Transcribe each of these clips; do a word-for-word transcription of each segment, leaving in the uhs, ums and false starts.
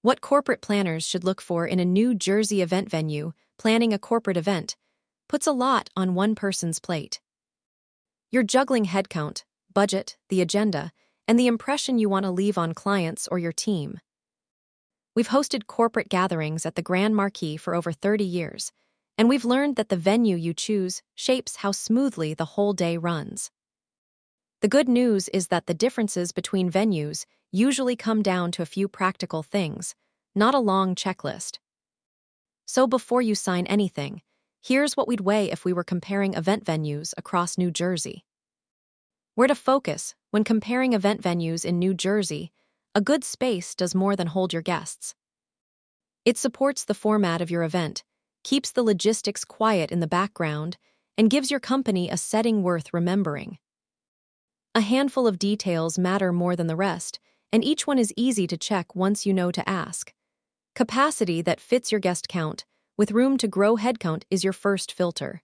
What corporate planners should look for in a New Jersey event venue. Planning a corporate event puts a lot on one person's plate. You're juggling headcount, budget, the agenda, and the impression you want to leave on clients or your team. We've hosted corporate gatherings at the Grand Marquis for over thirty years, and we've learned that the venue you choose shapes how smoothly the whole day runs. The good news is that the differences between venues usually come down to a few practical things, not a long checklist. So before you sign anything, here's what we'd weigh if we were comparing event venues across New Jersey. Where to focus when comparing event venues in New Jersey. A good space does more than hold your guests. It supports the format of your event, keeps the logistics quiet in the background, and gives your company a setting worth remembering. A handful of details matter more than the rest, and each one is easy to check once you know to ask. Capacity that fits your guest count, with room to grow headcount, is your first filter.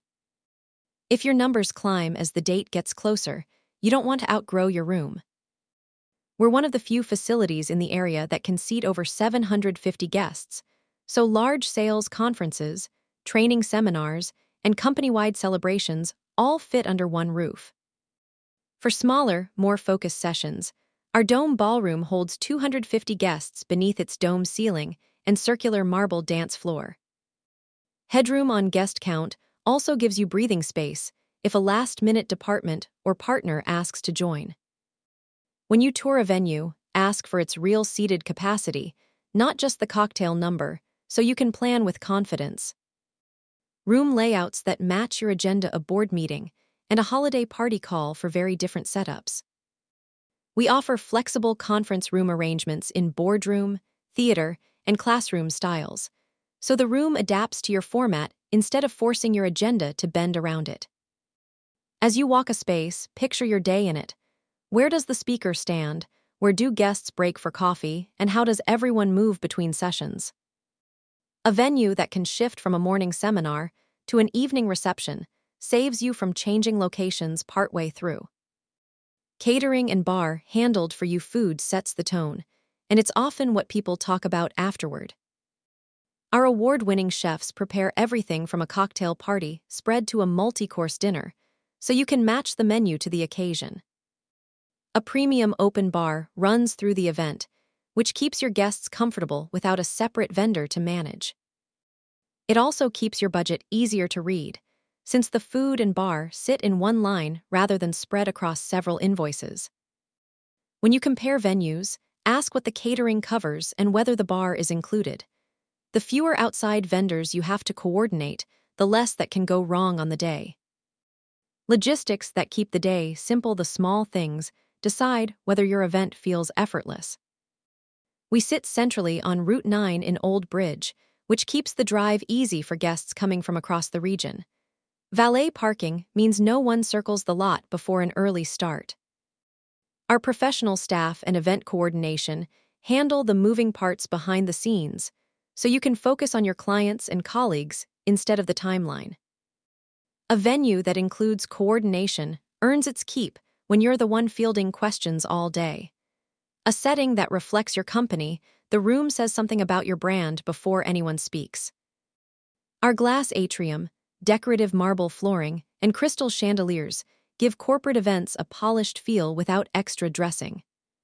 If your numbers climb as the date gets closer, you don't want to outgrow your room. We're one of the few facilities in the area that can seat over seven hundred fifty guests, so large sales conferences, training seminars, and company-wide celebrations all fit under one roof. For smaller, more focused sessions, our dome ballroom holds two hundred fifty guests beneath its dome ceiling and circular marble dance floor. Headroom on guest count also gives you breathing space if a last-minute department or partner asks to join. When you tour a venue, ask for its real seated capacity, not just the cocktail number, so you can plan with confidence. Room layouts that match your agenda, a board meeting, and a holiday party call for very different setups. We offer flexible conference room arrangements in boardroom, theater, and classroom styles, so the room adapts to your format instead of forcing your agenda to bend around it. As you walk a space, picture your day in it. Where does the speaker stand? Where do guests break for coffee? And how does everyone move between sessions? A venue that can shift from a morning seminar to an evening reception saves you from changing locations partway through. Catering and bar handled for you. Food sets the tone, and it's often what people talk about afterward. Our award-winning chefs prepare everything from a cocktail party spread to a multi-course dinner, so you can match the menu to the occasion. A premium open bar runs through the event, which keeps your guests comfortable without a separate vendor to manage. It also keeps your budget easier to read, since the food and bar sit in one line rather than spread across several invoices. When you compare venues, ask what the catering covers and whether the bar is included. The fewer outside vendors you have to coordinate, the less that can go wrong on the day. Logistics that keep the day simple. The small things decide whether your event feels effortless. We sit centrally on Route nine in Old Bridge, which keeps the drive easy for guests coming from across the region. Valet parking means no one circles the lot before an early start. Our professional staff and event coordination handle the moving parts behind the scenes, so you can focus on your clients and colleagues instead of the timeline. A venue that includes coordination earns its keep when you're the one fielding questions all day. A setting that reflects your company, the room says something about your brand before anyone speaks. Our glass atrium, decorative marble flooring, and crystal chandeliers give corporate events a polished feel without extra dressing.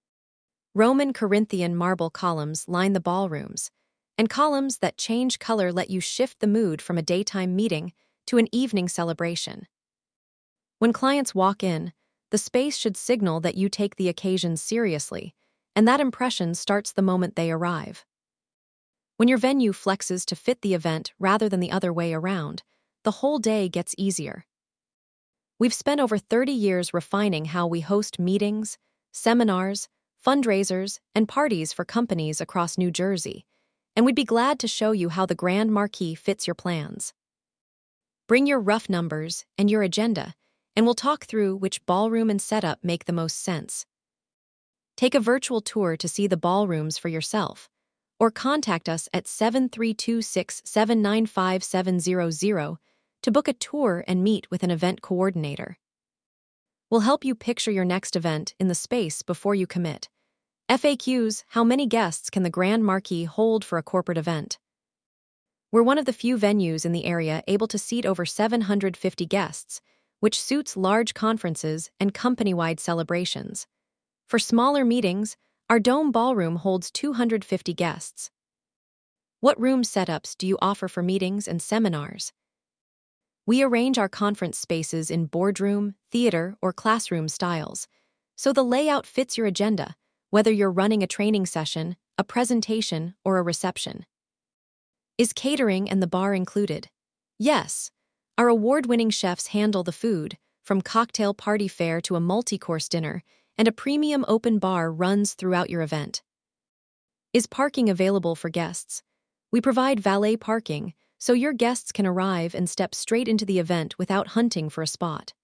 Roman Corinthian marble columns line the ballrooms, and columns that change color let you shift the mood from a daytime meeting to an evening celebration. When clients walk in, the space should signal that you take the occasion seriously, and that impression starts the moment they arrive. When your venue flexes to fit the event rather than the other way around, the whole day gets easier. We've spent over thirty years refining how we host meetings, seminars, fundraisers, and parties for companies across New Jersey, and we'd be glad to show you how the Grand Marquis fits your plans. Bring your rough numbers and your agenda, and we'll talk through which ballroom and setup make the most sense. Take a virtual tour to see the ballrooms for yourself, or contact us at seven three two six, seven nine five, seven zero zero to book a tour and meet with an event coordinator. We'll help you picture your next event in the space before you commit. F A Qs: How many guests can the Grand Marquis hold for a corporate event? We're one of the few venues in the area able to seat over seven hundred fifty guests, which suits large conferences and company-wide celebrations. For smaller meetings, our Dome Ballroom holds two hundred fifty guests. What room setups do you offer for meetings and seminars? We arrange our conference spaces in boardroom, theater, or classroom styles, so the layout fits your agenda, whether you're running a training session, a presentation, or a reception. Is catering and the bar included? Yes. Our award-winning chefs handle the food, from cocktail party fare to a multi-course dinner, and a premium open bar runs throughout your event. Is parking available for guests? We provide valet parking, so your guests can arrive and step straight into the event without hunting for a spot.